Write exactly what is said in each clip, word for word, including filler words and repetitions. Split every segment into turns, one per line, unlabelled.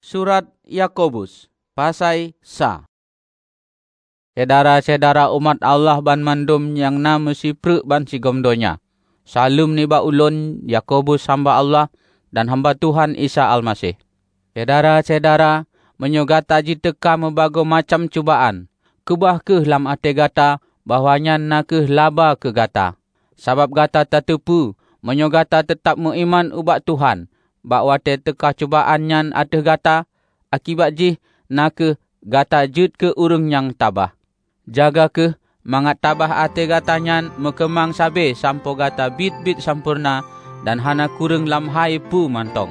Surat Yakobus pasai sa. Sedara-sedara umat Allah ban mandum yang nama si prek ban si gomdonya. Salum ni ba ulun Yakobus hamba Allah dan hamba Tuhan Isa Almasih. Sedara-sedara menyogata jiteka membago macam cubaan. Kebah ke lam ate gata bahwanya na ke laba ke gata. Sabab gata tetepu menyogata tetap mengiman ubat Tuhan. Bak wate teka cubaan nyan ateh gata, akibat jih na ke gata jut ke urung yang tabah. Jaga ke mangat tabah ate gata nyan mekemang sabe sampo gata bit-bit sampurna dan hana kurang lam hai pu mantong.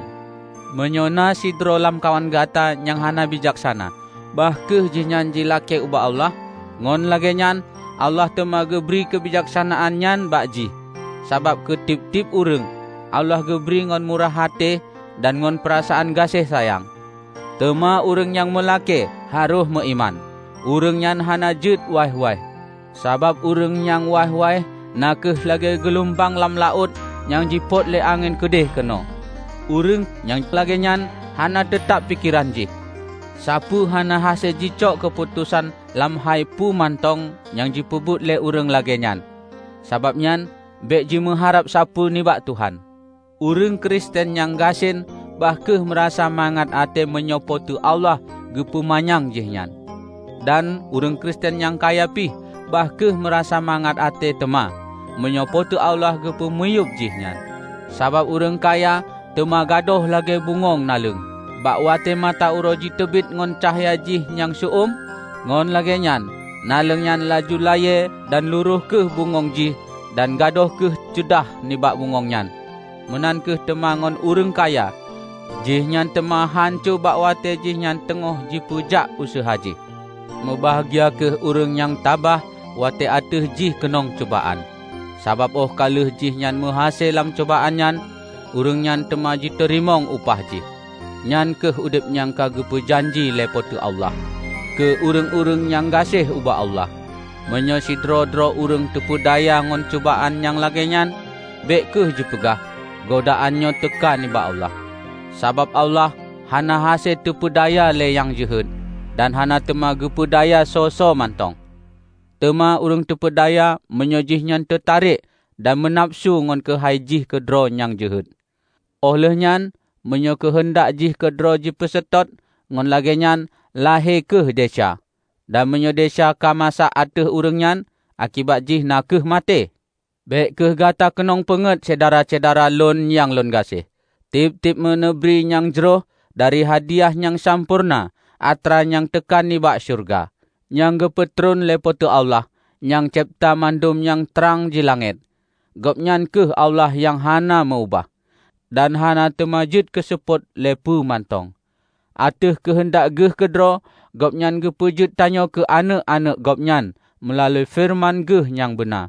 Menyona sidro lam kawan gata yang hana bijaksana. Bah ke jih nyan jilake uba Allah, ngon lage nyan Allah temaga beri kebijaksanaan nyan bak jih. Sabab ke tip-tip urung Allah geberi ngon murah hati dan ngon perasaan kasih sayang. Tema urang yang melake haruh meiman. Urang yang hana jut wai-wai. Sabab urang yang wai-wai nakeh lagi gelombang lam laut yang jipot le angin kedeh keno. Urang yang lagi nyan hana tetap pikiran jih. Sapu hana hasil jicok keputusan lam hai pu mantong yang jipebut le urang lagi nyan. Sabab nyan bek ji mengharap sapu ni bak Tuhan. Urang Kristen yang gasin bahkeh merasa mangat ate menyopotu Allah gepumanyang jihnya. Dan urang Kristen yang kaya pih bahkeh merasa mangat ate tema menyopotu Allah gepumuyup jihnya. Sabab urang kaya tema gadoh lagi bungong nalung. Bak wate mata uroji tebit ngon cahaya jih yang suum ngon lagi nyan. Nalung nyan laju laye dan luruh ke bungong jih dan gadoh ke cedah ni bak bungong nyan. Menan ke temangon urang kaya. Jih nyan temah hancu bak wate jih nyan tengoh jipujak usaha jih. Mebahagia ke urang yang tabah wate ateh jih kenong cubaan. Sabab oh kaleh jih nyan menghasil lam cubaan nyan, urang nyan temah ji terimong upah jih. Nyan ke udip nyang kagepu janji lepotu Allah. Ke urang-urang yang gasih ubah Allah. Menyo sidro-dro urang tepu daya ngon cubaan yang lagi nyan, bek ke je pegah. Godaannya tekan ni ba Allah. Sabab Allah hana hasil tepu daya le yang jehud dan hana tema gepu daya so-so mantong. Tema urang tepu daya menyojih nyan tertarik dan menapsu ngon ke hai jih kedro yang jehud. Oleh nyan menyo kehendak jih kedro ji pesetot ngon lage nyan lahe ke desa. Dan menyo desa ka masa ateh urang nyan akibat jih nakeh mate. Bek ke gata kenong penget sedara-sedara lon yang lon gasih. Tip-tip menebri yang jeroh dari hadiah yang sampurna atra yang tekan ni bak syurga. Yang gepetrun lepotu Allah, yang cipta mandum yang terang di langit. Gopnyan ke Allah yang hana meubah. Dan hana temajud keseput lepu mantong. Ateh kehendak geh kedro, gopnyan gepujud tanyo ke anak-anak gopnyan melalui firman geh yang benar.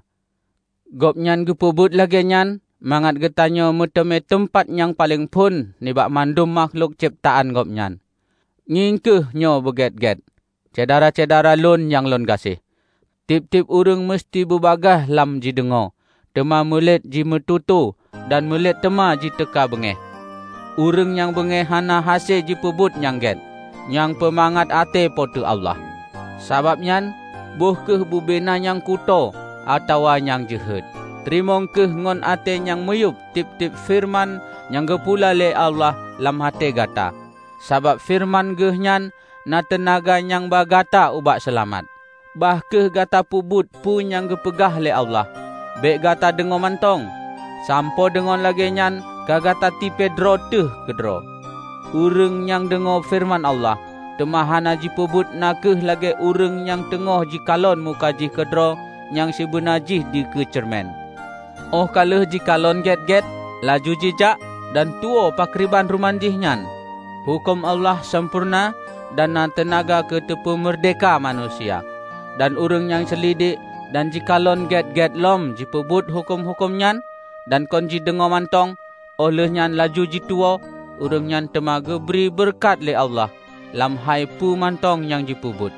Gopnyan gepubut lagi nyan, mangat getanyo meteme tempat yang paling pun ni bak mandum makhluk ciptaan gopnyan. Ngingkeh nyo beget-get. Cedara-cedara lon yang lon gasih. Tip-tip urang mesti berbagah lam ji dengo. Tema melet ji metutu dan melet tema ji teka bengeh. Urang yang bengeh hana hasil ji pebut yang get. Yang pemangat ate potu Allah. Sabab nyan, boh keh bubena yang kuto atau yang jehud. Terimong ke ngon ate yang meyup tip-tip firman yang gepula le Allah lam hati gata. Sabab firman geh nyan na tenaga yang bagata ubak selamat. Bah ke gata pubut pun yang gepegah le Allah. Bek gata dengo mantong. Sampo dengon lagi nyan kagata tipe dro teh kedro. Urang yang dengo firman Allah. Temahana ji pubut nakeh lagi urang yang tengoh ji kalon muka ji kedro yang sebenar jih di kecermen. Oh kaleh jikalon get-get, laju jejak dan tuo pakriban ruman jihnya. Hukum Allah sempurna dan tenaga ke tepu merdeka manusia. Dan urang yang selidik dan jikalon get-get lom jipebut hukum-hukumnya dan konji dengo mantong, oleh nyan laju jituo, urang nyan temaga beri berkat le Allah, lam hai pu mantong yang jipebut.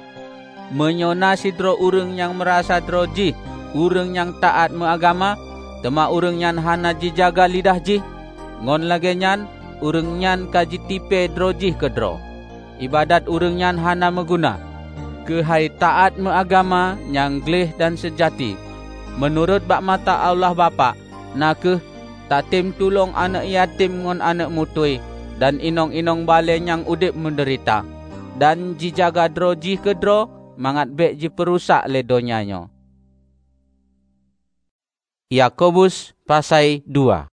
Menyona sidro urang yang merasa droji, urang yang taat meagama, tema urang yang hana jijaga lidah ji, ngon lage nyan, urang nyan kaji tipe droji kedro. ibadat urang nyan hana meguna. Kehai taat meagama yang gleh dan sejati. Menurut bak mata Allah Bapa, nakeh tatim tulung anak yatim ngon anak mutui dan inong-inong bale yang udip menderita. Dan jijaga dro ji kedro mangat bek ji perusak le donyanya. Yakobus pasai dua.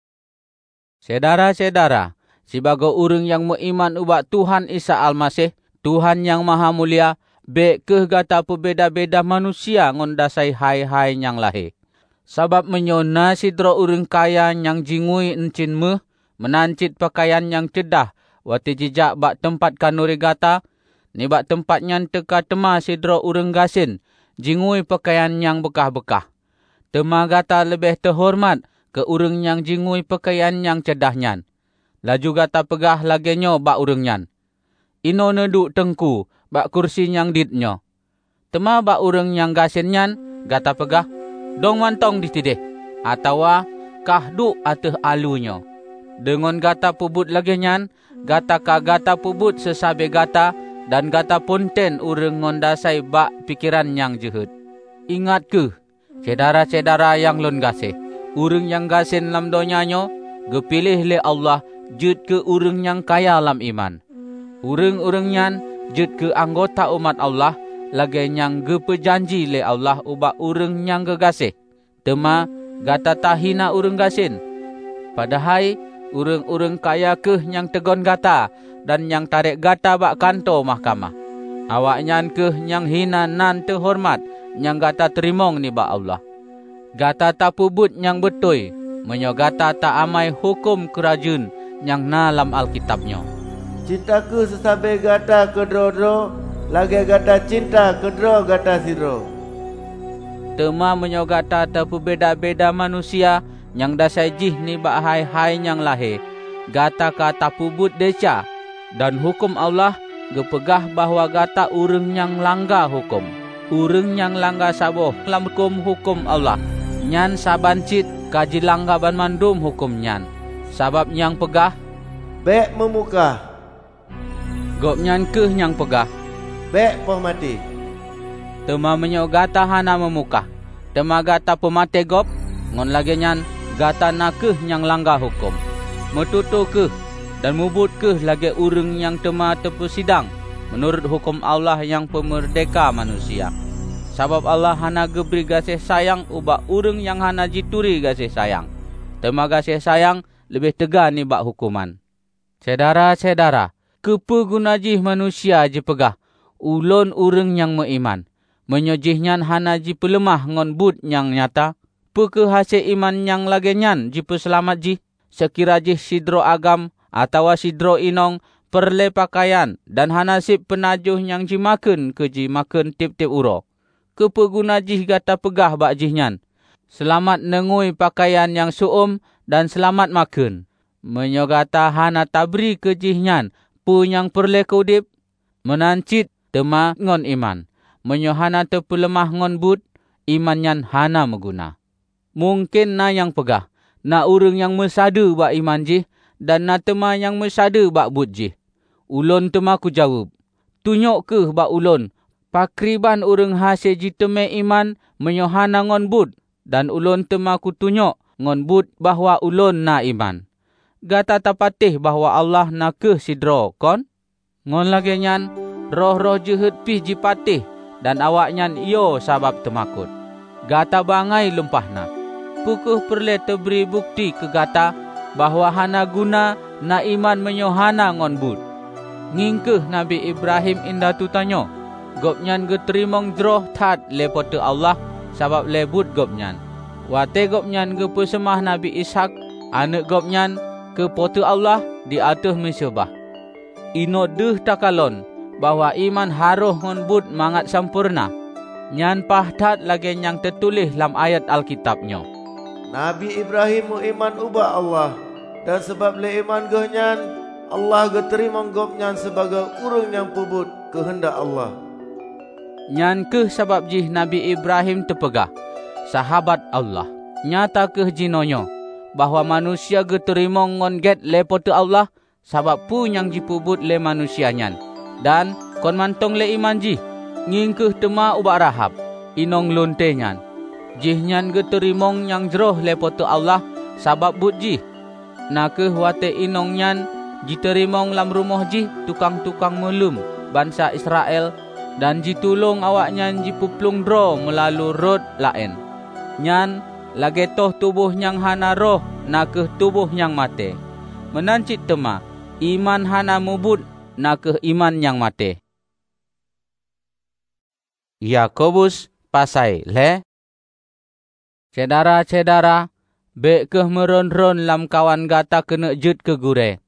Saudara-saudara, sebagai urang yang beriman ubat Tuhan Isa Almasih, Tuhan yang Maha Mulia, bek keh gata perbeda-beda manusia ngondasai hai-hai yang lahir. Sabab menyona sidro urang kaya yang jingui encin meh, menancit pakaian yang cedah, wati jejak bak tempat kanuri gata, ni bak tempat nyan teka tema sidro urang gasin, jingui pakaian yang bekah-bekah. Tema gata lebih terhormat ke urang yang jingui pakaian yang cedah nyan. Laju gata pegah lagenyo bak urang nyan. Ino neduk tengku bak kursi yang ditnyo. Tema bak urang yang gasin nyan, gata pegah, dong mantong ditidih, atawa kah duk ateh alunyo. Dengan gata pubut lagi nyan, gata ka gata pubut sesabe gata, dan gata ponten urang ngondasai bak pikiran yang jehet. Ingat ke, saudara-saudara yang lon gasih, urang yang gasin lam donyanyo, gepilih le Allah jut ke urang yang kaya lam iman. Urang-urang nyan jut ke anggota umat Allah, lagi yang gepejanji le Allah ubak urang yang gegasih. Tema gata tahina urang gasin. Padahal urang-urang kaya keh yang tegon gata dan yang tarik gata bak kantor mahkamah. Awak nyan keh yang hina nan terhormat yang gata terimong ni bak Allah. Gata tak pubut yang betul, menyo gata tak amai hukum kerajun yang nalam Alkitabnya.
Cintaku sesabe gata kedro-dro, lagi gata cinta kedro gata siro.
Tema menyo gata tak berbeda-beda manusia yang dasai jih ni bak hai-hai yang lahir. Gata kata pubut deca dan hukum Allah gepegah bahwa gata urang yang langgar hukum. Urang yang langgar saboh lam hukum hukum Allah. Nyan saban cit kaji langgar ban mandum hukum nyan. Sabab yang pegah
bek memukah.
Gop nyan keh yang pegah
bek pemati.
Tema menyo gata hana memukah. Tema gata pemati gop ngon lagi nyan gata nakeh yang langgar hukum. Metutu keh dan mubut keh lagi urang yang tema terpersidang menurut hukum Allah yang pemerdeka manusia. Sabab Allah hana geberi gasih sayang ubak urang yang hana jituri gasih sayang. Tema gasih sayang lebih tegar ni bak hukuman. Saudara-saudara, kepegunajih manusia je pegah ulon urang yang meiman. Menyojihnya hana ji pelemah ngon but yang nyata. Pekehase iman yang lagi nyan ji peselamat ji. Sekira jih sidro agam atau sidro inong perle pakaian dan hanasib penajuh yang ji makan ke ji makan tip-tip uro. Kepeguna jih gata pegah bak jih nyan. Selamat nengui pakaian yang suum dan selamat makan. Menyogata hana tabri ke jih nyan pu yang perle kudip. Menancit tema ngon iman. Menyohana terpelemah ngon but iman nyan hana meguna. Mungkin na yang pegah. Na urang yang mesadu bak iman jih dan na tema yang mesadu bak but jih. Ulon tema ku jawab. Tunyok ke bak ulon. Pakriban urang hasil jiteme iman menyohana ngon but. Dan ulon tema ku tunyok ngon but bahwa ulon na iman. Gata tapatih bahwa Allah na keh sidro kon. Ngon lagi nyan roh-roh jehet pih jipatih. Dan awak nyan iyo sabab temakut. Gata bangai lumpahna. Pukuh perle terberi bukti ke gata bahwa hana guna na iman menyohana ngon but. Ngingkeh Nabi Ibrahim indah tu tanyo. Gopnyan geterimong droh tat lepote Allah sabab lebut gopnyan. Wate gopnyan gepesemah Nabi Ishak anak gopnyan ke pote Allah di atas mesbah. Ino deh takalon bahwa iman haruh ngon but mangat sempurna. Nyan pahtat lagi yang tertulis dalam ayat Alkitabnya.
Nabi Ibrahim mu iman ubah Allah dan sebab le iman gehnyan Allah geterima gopnyan sebagai urang yang pubut kehendak Allah.
Nyan keh sebab jih Nabi Ibrahim terpegah sahabat Allah. Nyata keh jinonyo bahwa manusia geterima ngon get lepote Allah sabab pu yang jipubut le manusia nyan. Dan kon mantong le iman jih, ngingkeh tema ubak Rahab, inong lonte nyan. Jih nyan geterimong yang jeroh le potu Allah sabab but jih. Nakeh wate inong nyan jiterimong lam rumah jih tukang-tukang melum bangsa Israel dan jitulung awak nyan jipuplung dro melalui rod lain. Nyan lage toh tubuh nyang hana roh nakeh tubuh nyang mate. Menancit tema iman hana mubut nakeh iman yang mate. Yakobus pasai le. Cedara-cedara, bek keh meron-ron lam kawan gata kena jut ke gure.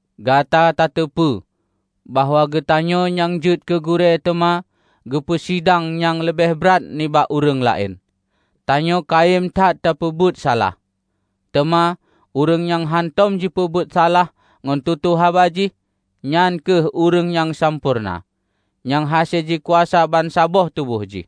Gata tak tepu, bahawa getanyo yang jut ke gure tema, gepesidang yang lebih berat nibak urang lain. Tanyo kaim tak tapebut salah. Tema, urang yang hantom jipebut salah, ngon tutu habaji, nyan keh urang yang sampurna. Yang hasil ji kuasa ban saboh tubuh ji.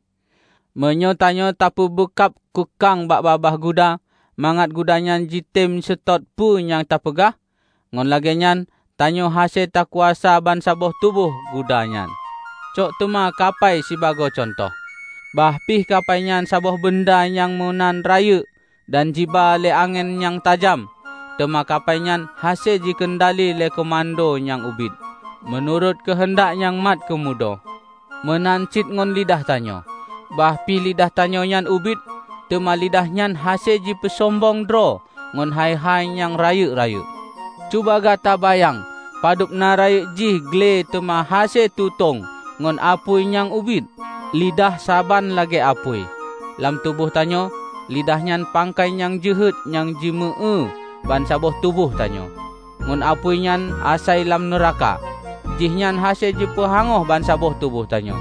Menyo tanyo tapu bekap kukang bak babah guda, mangat gudanya jitim setot pu yang tapegah, ngon lagi nyan tanyo hasil tak kuasa ban saboh tubuh gudanya. Cok tema kapai sibago contoh. Bah pih kapai nyan saboh benda yang munan rayu dan jiba le angin yang tajam. Tema kapai nyan hasil jikendali le komando yang ubit. Menurut kehendak yang mat kemudo. Menancit ngon lidah tanyo. Bah pi lidah tanyo nyan ubit, tema lidah nyan hasil ji pesombong dro, ngon hai-hai yang rayu-rayu. Cuba gata bayang, padup na rayu ji gle tema hasil tutong, ngon apui yang ubit, lidah saban lagi apui. Lam tubuh tanyo, lidah nyan pangkai yang jehut, yang jimeu, ban saboh tubuh tanyo. Ngon apui nyan asai lam neraka, jih nyan hasil ji pehangoh ban saboh tubuh tanyo.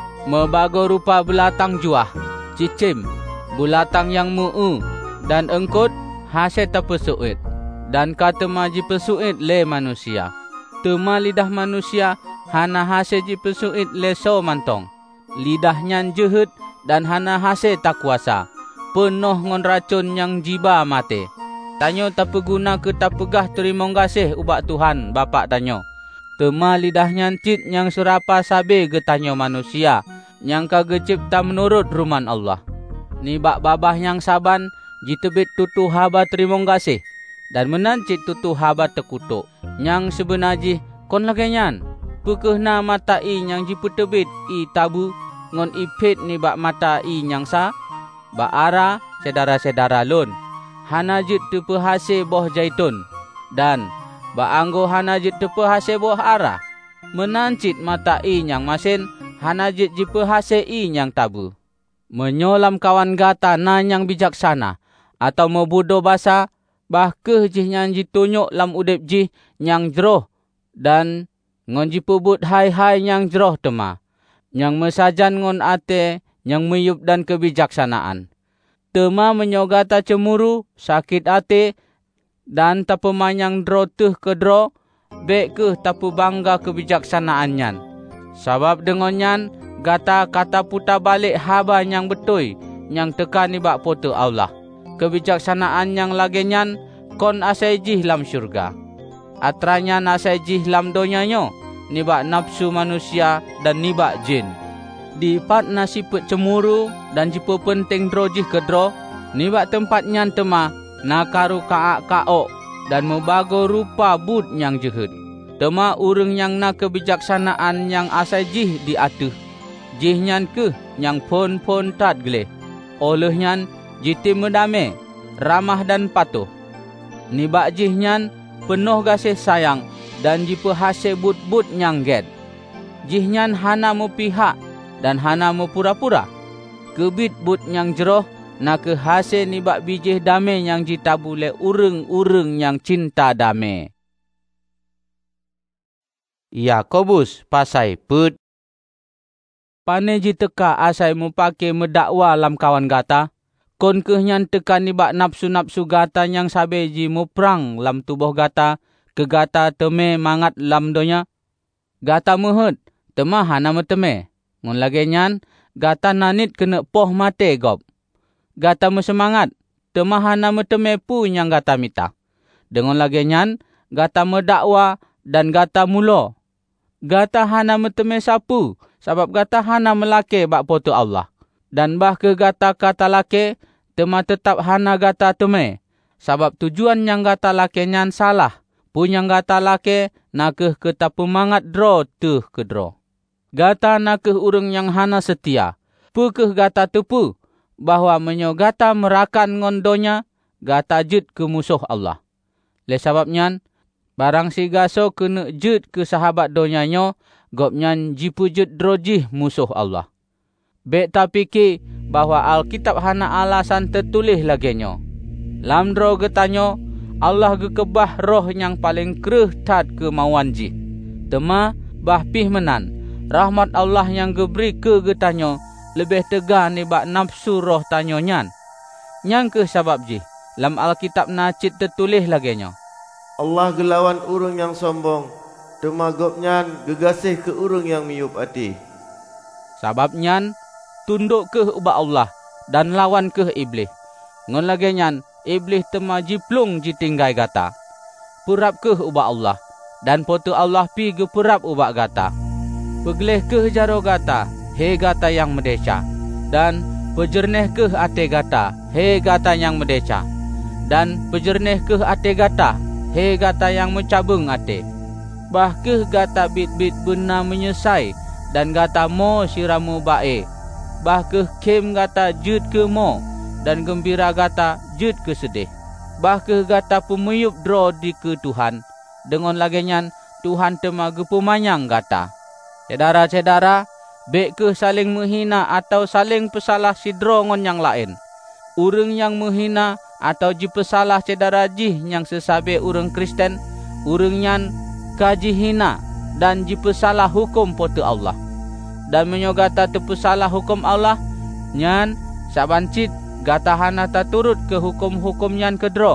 Mebago rupa belatang juah, cicim, bulatang yang muu, dan engkut hasil terpesuit. Dan kata maji pesuit le manusia. Tema lidah manusia hana hasil ji pesuit le so mantong. Lidah nyan jehut dan hana hasil tak kuasa. Penuh ngon racun yang jiba mate. Tanyo tak peguna ke tak pegah terimong kasih ubak Tuhan Bapak tanyo. Tema lidah nyan cit yang surapa sabe getanyo manusia, yang kage cipta menurut ruman Allah. Ni bak babah yang saban, jitebit tutu haba terimong kasih, dan menancit tutu haba tekutuk. Yang sebenarnya kon lagi nyan, pekehna mata i yang jiputebit i tabu, ngon ipit ni bak mata i yang sa, bak ara sedara-sedara lun, hana jit tepe hase boh jaitun, dan ba anggo hanajit tepe hase boh arah. Menancit mata i yang masin, hanajit jipe hase i yang tabu. Menyolam kawan gata na yang bijaksana, atau mebudo basa, bah keh jih yang jitunyuk lam udip jih yang jeroh, dan ngon jipebut hai-hai yang jeroh tema, yang mesajan ngon ate, yang meyup dan kebijaksanaan. Tema menyogata cemuru, sakit ate, dan tapu manyang dro tuh ke dro, bek ke tapu bangga kebijaksanaan nyan. Sabab dengan nyan, gata kata puta balik haba yang betul, yang tekan ibak potu Allah. Kebijaksanaan yang lagi nyan, kon asai jih lam syurga. Atranya asai jih lam donyanya, nibak nafsu manusia dan nibak jin. Dipat nasipet cemuru dan jipu penting dro jih ke dro, nibak tempat nyan tema, nakaru kaak kaok dan membago rupa bud yang jehut. Tema urang yang na kebijaksanaan yang asai jih diatuh. Jih nyan ke yang pon-pon tat geleh. Oleh nyan jitim medame, ramah dan patuh. Nibak jih nyan penuh kasih sayang dan jipe hasil bud-bud yang get. Jih nyan hana mu pihak dan hana mu pura-pura. Kebit bud yang jeroh, nak ke hasil nibak bijih damai yang jitabu le urang-urang yang cinta damai. Yakobus pasai put. Pane jiteka asai mu pake medakwa lam kawan gata. Kon keh nyan tekan nibak nafsu-nafsu gata yang sabe ji mu perang lam tubuh gata. Ke gata teme mangat lam donya. Gata muhut, tema hana meteme. Ngon lagi nyan, gata nanit kena poh mate gop. Gata mesemangat, temahana meteme pu yang gata mita. Dengan lagi nyan, gata medakwa dan gata mulo. Gata hana meteme sapu, sabab gata hana melake bak potu Allah. Dan bah ke gata kata lake, tema tetap hana gata teme. Sabab tujuan yang gata lake nyan salah. Pun yang gata lake, nakeh ke tapemangat dro tuh ke dro. Gata nakeh urang yang hana setia. Pekeh gata tepu, bahwa menyo gata merakan ngondonya, gata jut ke musuh Allah. Le sababnyan, barang si gaso kena jut ke sahabat donyanyo, gopnyan jipu jut drojih musuh Allah. Bek ta pikir bahwa Alkitab hana alasan tertulis lagenyo. Lam dro getanyo, Allah gekebah roh yang paling kereh tat kemauan jih. Tema bah pih menan, rahmat Allah yang geberi ke getanyo, lebih tegar ni bak nafsu roh tanyo nyan. Nyang ke sabab jih, lam Alkitab nacit tertulis lagenyo.
Allah gelawan urang yang sombong, tema gopnyan gegasih ke urang yang miup hati.
Sabab nyan, tunduk ke ubah Allah dan lawan ke iblis. Ngon lagi nyan, iblis tema jiplung jitinggai gata. Purap ke ubah Allah dan potu Allah pi gepurap ubah gata. Pegelih ke jaro gata, he gata yang medeca. Dan pejerneh ke ate gata, he gata yang medeca. Dan pejerneh ke ate gata, he gata yang mencabung ate. Bah ke gata bit-bit benar menyesai, dan gata mo siramu bae. Bah ke kem gata jut ke mo, dan gembira gata jut ke sedih. Bah ke gata pemuyup dro di ke Tuhan, dengan lagenyan Tuhan tema gepemanyang gata. Cedara-cedara, bek ke saling menghina atau saling pesalah sidro ngon yang lain. Urang yang menghina atau jipesalah cedara jih yang sesabe urang Kristen, urang nyan kaji hina dan jipesalah hukum potu Allah. Dan menyogata tepesalah hukum Allah, nyan sabancit gata hana ta turut ke hukum-hukum nyan kedro.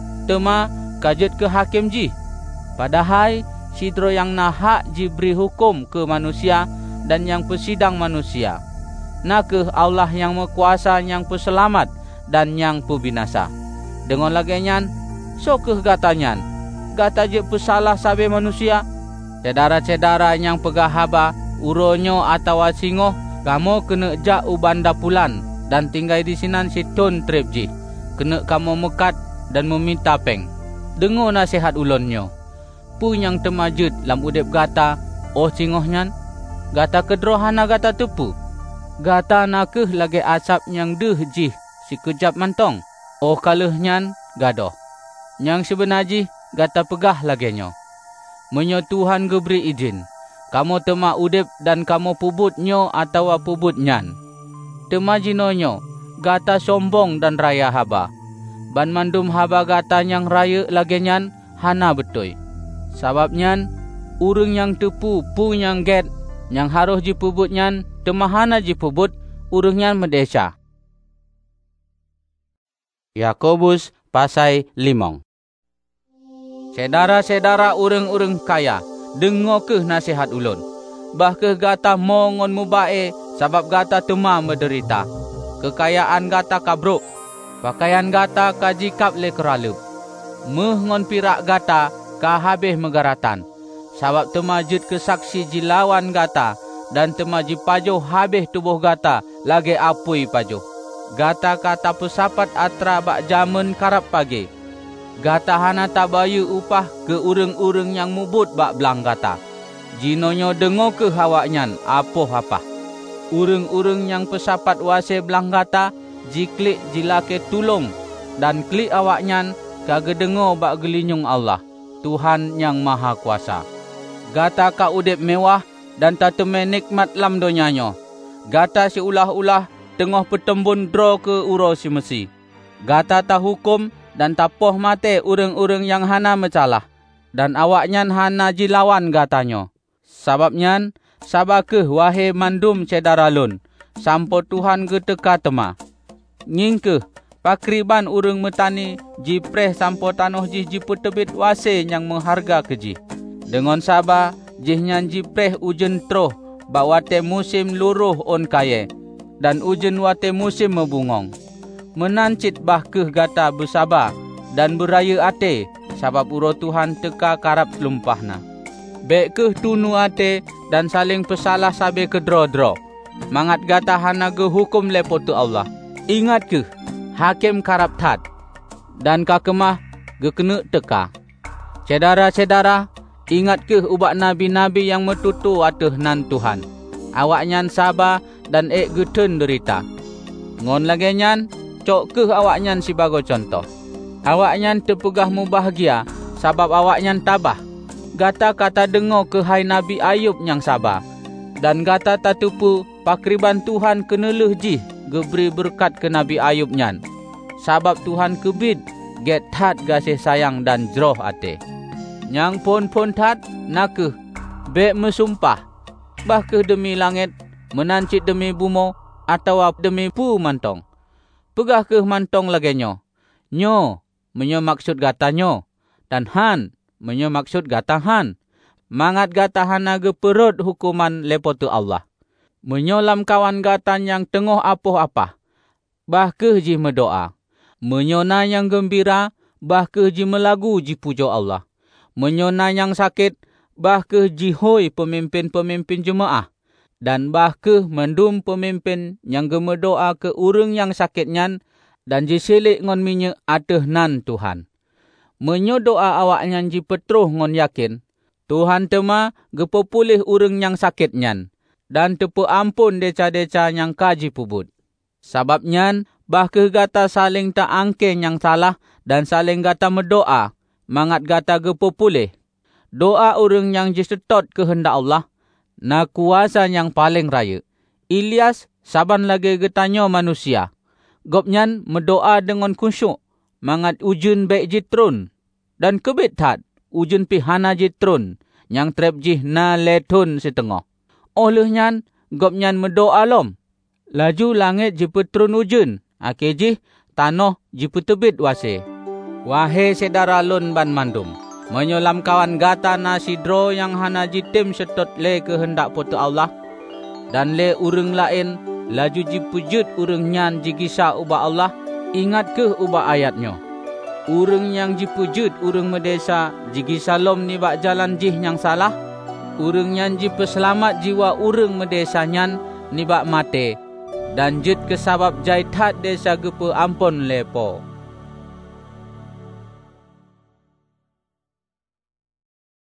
Tema kajet ke hakim jih. Padahal sidro yang nahak jiberi hukum ke manusia dan yang pesidang manusia. Nakeh Allah yang mekuasa, yang peselamat dan yang pebinasa. Dengan lagenyan, sokeh gatanyan, gata je pesalah sabe manusia. Cedara-cedara yang pegah haba, uronyo atau singoh, kamu kena jak ubanda pulan dan tinggal di sinan siton trip ji. Kena kamu mekat dan meminta peng. Dengo nasihat ulonyo. Pu yang temajut lam udep gata, oh singohnyan, gata kedrohana gata tepu. Gata nakeh lagi asap yang deh jih si kejap mantong. Oh kalehnya gadoh. Yang sebenarnya gata pegah lagenyo. Menyo Tuhan geberi izin. Kamu tema udep dan kamu pubutnyo atau pubutnyan. Tema jinonyo, gata sombong dan raya haba. Ban mandum haba gata yang raya lagenyan hana betul. Sababnyan, urang yang tepu pu yang get, yang harus jipubutnyan, temahana jipubut, urangnya medesa. Yakobus pasai limong. Sedara-sedara urang-urang kaya, dengo ke nasihat ulun. Bah ke gata mongon mubae, sabab gata tema menderita. Kekayaan gata kabruk, pakaian gata kajikap le keralup. Meh ngon pirak gata, ka habis megaratan. Sabab temajut ke saksi jilawan gata, dan temaji pajuh habis tubuh gata, lagi apui pajuh. Gata kata pesapat atra bak jaman karap pagi. Gata hana tabayu upah ke urang-urang yang mubut bak belang gata. Jinonyo dengo ke hawaknyan apoh apa. Urang-urang yang pesapat wase belang gata, jiklik jilake tulung, dan klik awaknyan kage dengo bak gelinyung Allah, Tuhan yang maha kuasa. Gata ka udip mewah dan tateme nikmat lam donyanyo. Gata si ulah-ulah tengah petembun dro ke uro si mesi. Gata ta hukum dan tapoh mate urang-urang yang hana mecalah. Dan awaknyan hana jilawan gatanyo. Sababnyan, sabakeh wahai mandum cedaralun, sampo Tuhan geteka tema. Ngingkeh, pakriban urang metani, jipreh sampo tanoh jih jiputebit wase yang mengharga keji. Dengan sabah, jihnya jipreh ujen troh, bawate musim luruh on kaye, dan ujen wate musim membungong. Menancit bahkeh gata bersabar, dan beraya ate, sabab uro Tuhan teka karap lumpahna. Bek ke tunu ate dan saling pesalah sabe kedro-dro. Mangat gata hana ge hukum lepo tu Allah. Ingat ke hakim karap tat dan kakemah ge kena teka. Cedara-cedara, ingat ke ubak nabi-nabi yang metutu ateh nan Tuhan. Awak nyan sabar dan ek geten derita. Ngon lagi nyan, cok ke awak nyan sebagai contoh. Awak nyan terpegah mu bahagia sabab awak nyan tabah. Gata kata dengar ke hai Nabi Ayub yang sabar. Dan gata tatupu pakriban Tuhan keneleh jih geberi berkat ke Nabi Ayub nyan. Sabab Tuhan kebid get tat gasih sayang dan jroh ate. Nyang pon-pon tat nakeh bek mesumpah. Bahkeh demi langit, menancit demi bumo atau demi pu mantong. Pegah ke mantong lagi nyo. Nyo menyo maksud gata nyo. Dan han menyo maksud gata han. Mangat gata hana ge perut hukuman lepo tu Allah. Menyolam kawan gata yang tengah apoh apa. Bahkeh ji mendoa. Menyona yang gembira, bahkeh ji melagu ji pujo Allah. Menyona yang sakit, bahkeh ji hoi pemimpin-pemimpin jemaah. Dan bahkeh mendum pemimpin yang gemedoa ke urang yang sakit nyan dan ji selik ngon minyak ateh nan Tuhan. Menyo doa awak nyan ji petruh ngon yakin, Tuhan tema gepopulih urang yang sakit nyan dan tepe ampun deca-deca yang kaji pubut. Sabab nyan bahkeh gata saling tak angke yang salah dan saling gata mendoa mangat gata gepopulih. Doa urang yang ji setot kehendak Allah na kuasa yang paling raya. Ilyas saban lagi getanyo manusia. Gopnyan mendoa dengan khusyuk mangat ujun baik jitrun dan kebit tat ujun pihana jitrun yang trep jih na letun setengah. Oleh nyan gopnyan mendoa lom. Laju langit jipetrun ujun, ake jih tanah jipetebit wase. Wahai sedara lun ban mandum, menyolam kawan gata na sidro yang hana jitim setot le kehendak putu Allah dan le urang lain laju jipujut urang nyan jigisa ubah Allah. Ingat ke ubah ayatnya. Urang yang jipujut urang medesa jigisa lom ni bak jalan jih yang salah. Urang nyan jipeselamat jiwa urang medesa nyan ni bak mate dan jut kesabab jaitat desa gepe ampun lepo.